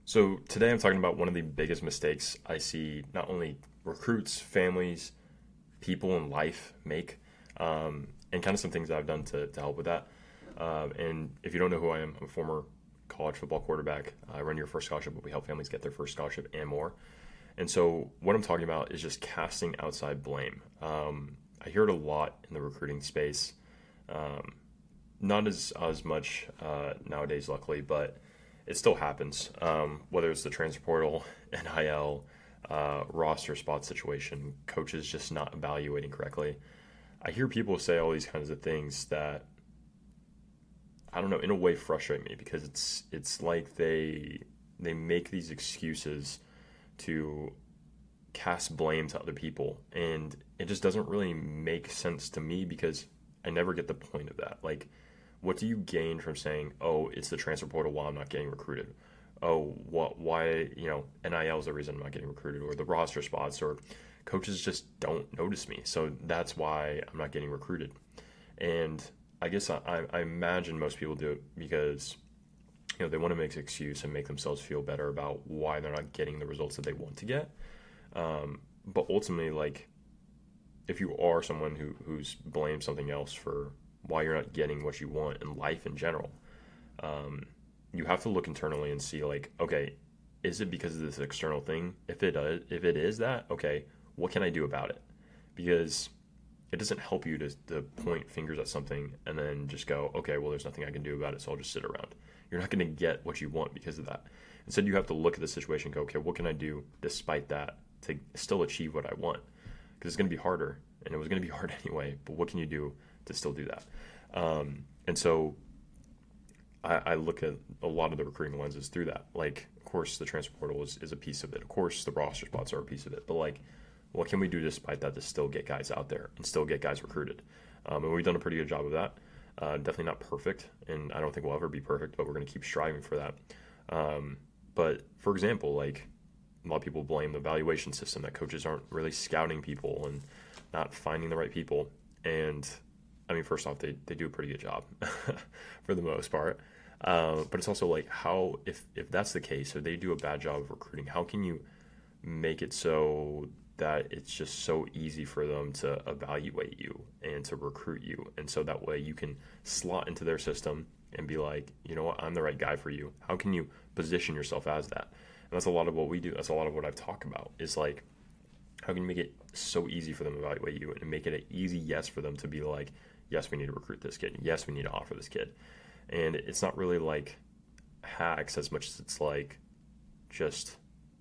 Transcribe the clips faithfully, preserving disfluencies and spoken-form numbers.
So today I'm talking about one of the biggest mistakes I see not only recruits, families, people in life make, um, and kind of some things that I've done to, to help with that. Um, and if you don't know who I am, I'm a former college football quarterback. I run your first scholarship, but we help families get their first scholarship and more. And so what I'm talking about is just casting outside blame. Um, I hear it a lot in the recruiting space. Um, not as as much uh, nowadays, luckily, but it still happens. Um, whether it's the transfer portal, N I L, uh, roster spot situation, coaches just not evaluating correctly. I hear people say all these kinds of things that I don't know, in a way frustrate me because it's it's like they they make these excuses to cast blame to other people, and it just doesn't really make sense to me because I never get the point of that. Like, what do you gain from saying, "Oh, it's the transfer portal while I'm not getting recruited"? Oh, what? Why? You know, N I L is the reason I'm not getting recruited, or the roster spots, or coaches just don't notice me, so that's why I'm not getting recruited. And I guess I, I imagine most people do it because you know they want to make an excuse and make themselves feel better about why they're not getting the results that they want to get. Um, but ultimately, like, if you are someone who who's blamed something else for why you're not getting what you want in life in general, um, you have to look internally and see, like, okay, is it because of this external thing? If it uh, if it is that, okay, what can I do about it? Because it doesn't help you to, to point fingers at something and then just go, okay, well, there's nothing I can do about it, so I'll just sit around. You're not going to get what you want because of that. Instead, you have to look at the situation and go, okay, what can I do despite that to still achieve what I want? Because it's going to be harder, and it was going to be hard anyway, but what can you do to still do that? Um, and so I, I look at a lot of the recruiting lenses through that. Like, of course, the transfer portal is, is a piece of it. Of course, the roster spots are a piece of it. But, like, what can we do despite that to still get guys out there and still get guys recruited? Um, and we've done a pretty good job of that. Uh, definitely not perfect, and I don't think we'll ever be perfect, but we're going to keep striving for that. Um, but, for example, like, a lot of people blame the evaluation system, that coaches aren't really scouting people and not finding the right people. And, I mean, first off, they, they do a pretty good job for the most part. Uh, but it's also like, how, if, if that's the case, or they do a bad job of recruiting, how can you make it so that it's just so easy for them to evaluate you and to recruit you? And so that way you can slot into their system and be like, you know what, I'm the right guy for you. How can you position yourself as that? And that's a lot of what we do. That's a lot of what I've talked about is like, how can you make it so easy for them to evaluate you and make it an easy yes for them to be like, yes, we need to recruit this kid. Yes, we need to offer this kid. And it's not really like hacks as much as it's like just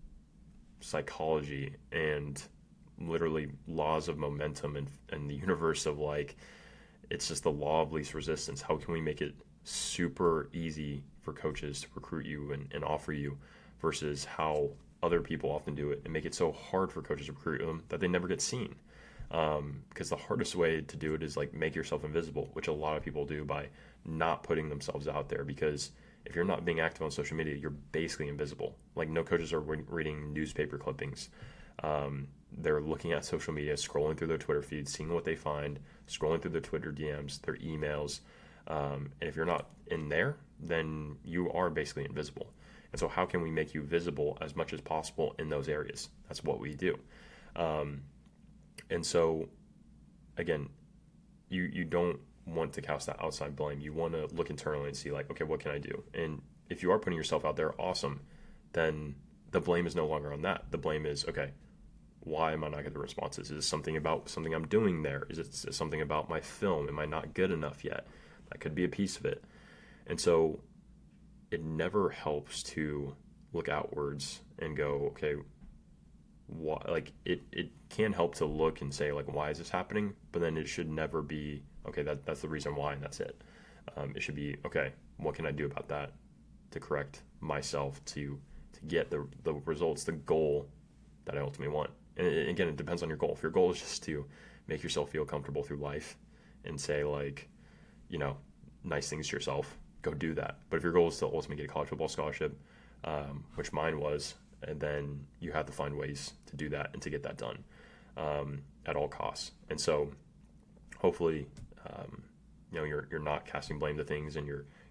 psychology and literally laws of momentum and, and the universe of, like, it's just the law of least resistance. How can we make it super easy for coaches to recruit you and, and offer you versus how other people often do it and make it so hard for coaches to recruit them that they never get seen? Um, because the hardest way to do it is like make yourself invisible, which a lot of people do by not putting themselves out there. Because if you're not being active on social media, you're basically invisible. Like, no coaches are re- reading newspaper clippings. Um, they're looking at social media, scrolling through their Twitter feeds, seeing what they find, scrolling through their Twitter D Ms, their emails. Um, and if you're not in there, then you are basically invisible. And so how can we make you visible as much as possible in those areas? That's what we do. Um, and so, again, you, you don't want to cast that outside blame. You want to look internally and see, like, okay, what can I do? And if you are putting yourself out there, awesome. Then the blame is no longer on that. The blame is, okay, why am I not getting the responses? Is it something about something I'm doing there? Is it something about my film? Am I not good enough yet? That could be a piece of it. And so it never helps to look outwards and go, okay, why? Like, it, it can help to look and say, like, why is this happening? But then it should never be, okay, that that's the reason why, and that's it. Um, it should be, okay, what can I do about that to correct myself to to get the the results, the goal that I ultimately want. And it, again, it depends on your goal. If your goal is just to make yourself feel comfortable through life and say, like, you know, nice things to yourself, go do that. But if your goal is to ultimately get a college football scholarship, um, which mine was, and then you have to find ways to do that and to get that done um, at all costs. And so hopefully, um, you know, you're you're not casting blame to things, and you're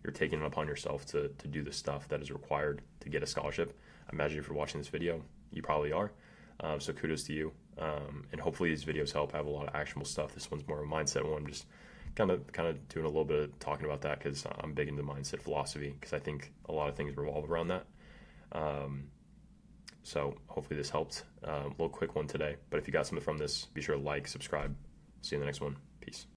you're taking it upon yourself to, to do the stuff that is required to get a scholarship. I imagine if you're watching this video, you probably are. Um, so kudos to you. Um, and hopefully these videos help. I have a lot of actionable stuff. This one's more of a mindset one, just kind of kind of doing a little bit of talking about that because I'm big into mindset philosophy because I think a lot of things revolve around that. Um, so hopefully this helped. Um, a little quick one today. But if you got something from this, be sure to like, subscribe. See you in the next one. Peace.